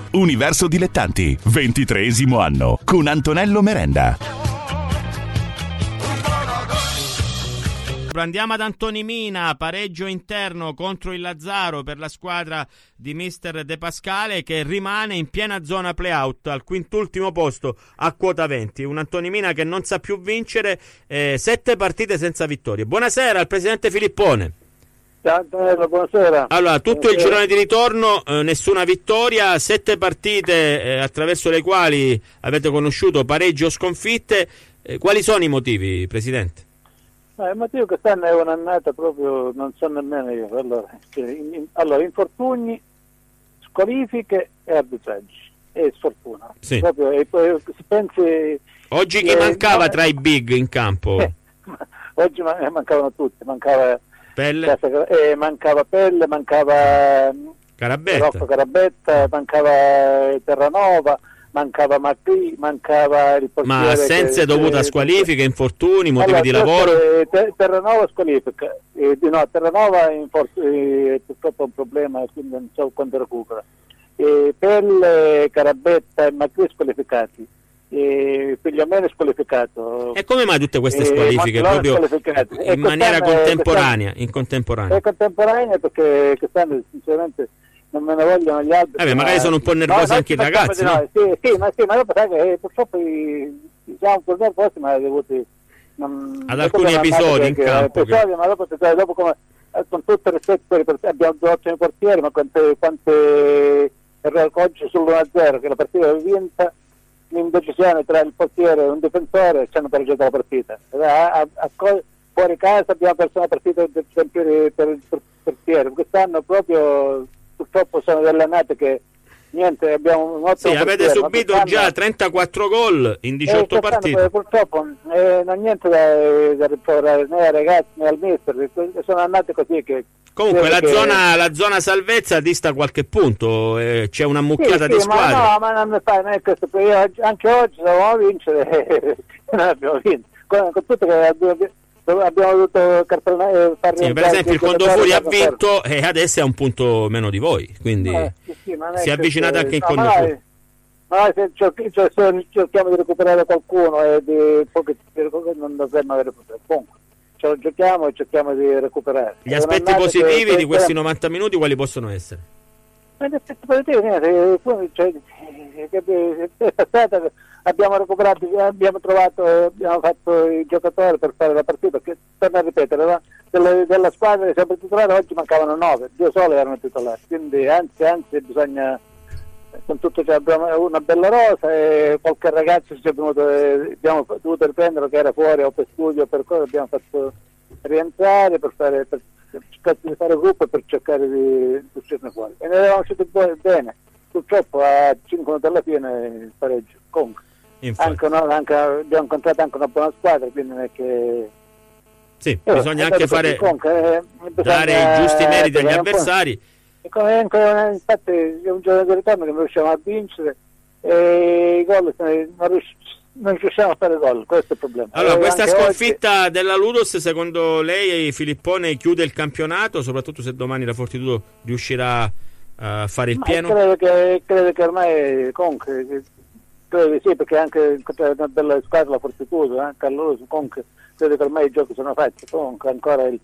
Universo Dilettanti, 23° anno, con Antonello Merenda. Andiamo ad Antonimina, pareggio interno contro il Lazzaro per la squadra di mister De Pascale, che rimane in piena zona play-out al quintultimo posto a quota 20. Un Antonimina che non sa più vincere, 7 partite senza vittorie. Buonasera al presidente Filippone. Ciao Antonello, buonasera. Allora, tutto il girone di ritorno, nessuna vittoria, 7 partite attraverso le quali avete conosciuto pareggi o sconfitte. Quali sono i motivi, presidente? Il motivo quest'anno è un'annata proprio, non so nemmeno io. Allora, infortuni, squalifiche e arbitraggi e sfortuna. Sì. Proprio, e poi, se pensi, oggi chi mancava tra i big in campo? Oggi mancavano tutti, mancava Pelle, mancava Pelle, mancava Rocco Carabetta, mancava Terranova, mancava Macri, mancava il portiere. Ma assenze dovute a squalifiche, infortuni, motivi di lavoro? Terranova squalifica. Terranova è purtroppo un problema, quindi non so quando recupera. Pelle, Carabetta e Macri squalificati. Pigliamene squalificato. E come mai tutte queste squalifiche proprio in maniera contemporanea? In contemporanea perché quest'anno sinceramente non me ne vogliono gli altri. Magari sono un po' nervosi anche i ragazzi, no? Sì, ma dopo sai che purtroppo siamo un po' nervosi, ma dovuti ad alcuni episodi in campo. Ma dopo come, con tutto il rispetto, abbiamo 2 ottimi portieri, ma quante oggi sull'1-0 che la partita è vinta, l'indecisione tra il portiere e un difensore ci hanno pareggiato la partita. Fuori casa abbiamo perso una partita per il portiere. Quest'anno proprio purtroppo sono delle annate che niente, abbiamo un ottimo avete subito già 34 gol in 18 partite. Purtroppo non niente da rimproverare né ai ragazzi né al mister, sono annate così che comunque la zona salvezza dista qualche punto, c'è una mucchiata di squadre. Ma non mi fa, non è questo, anche oggi dovevamo vincere non abbiamo vinto, con tutto che abbiamo dovuto fare per esempio il Condofuri ha vinto e adesso è a un punto meno di voi, quindi si è avvicinate anche in Condofuri. Ma se cerchiamo di recuperare qualcuno e non dovremmo avere problemi. Comunque ce lo giochiamo e cerchiamo di recuperare. Gli aspetti positivi di questi 90 minuti quali possono essere? Gli aspetti positivi è passata, abbiamo recuperato, abbiamo fatto i giocatori per fare la partita, perché torno a ripetere, della squadra che siamo titolari oggi mancavano 9, 2 soli erano titolari, quindi anzi bisogna, con tutto abbiamo una bella rosa e qualche ragazzo abbiamo dovuto riprendere che era fuori o per studio o per cosa, abbiamo fatto rientrare per cercare di fare gruppo e per cercare di uscirne fuori e ne eravamo usciti bene. Purtroppo a 5 minuti alla fine il pareggio. Comunque abbiamo incontrato anche una buona squadra, quindi non è che bisogna anche dare i giusti meriti agli avversari. Infatti è un giorno di ritorno che non riusciamo a vincere e i gol non riusciamo a fare gol, questo è il problema. Allora, questa sconfitta della Ludos, secondo lei Filippone chiude il campionato, soprattutto se domani la Fortitudo riuscirà a fare il pieno? Credo che ormai comunque credo di sì, perché anche una bella squadra la Fortitudo, anche a loro comunque credo che ormai i giochi sono fatti, comunque ancora il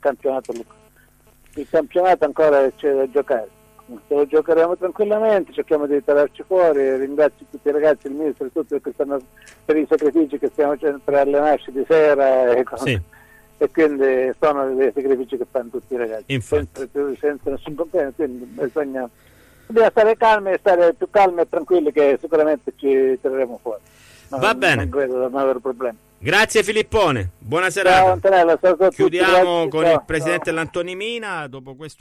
campionato ancora c'è da giocare, lo giocheremo tranquillamente, cerchiamo di tirarci fuori. Ringrazio tutti i ragazzi, il ministro e tutti perché stanno per i sacrifici che stiamo facendo per allenarci di sera e quindi sono dei sacrifici che fanno tutti i ragazzi senza nessun problema, quindi dobbiamo stare calmi e stare più calmi e tranquilli che sicuramente ci tireremo fuori. Va bene, non credo non avere problemi. Grazie Filippone, buona serata. Ciao Antonello, chiudiamo con il presidente dell'Antonimina dopo questo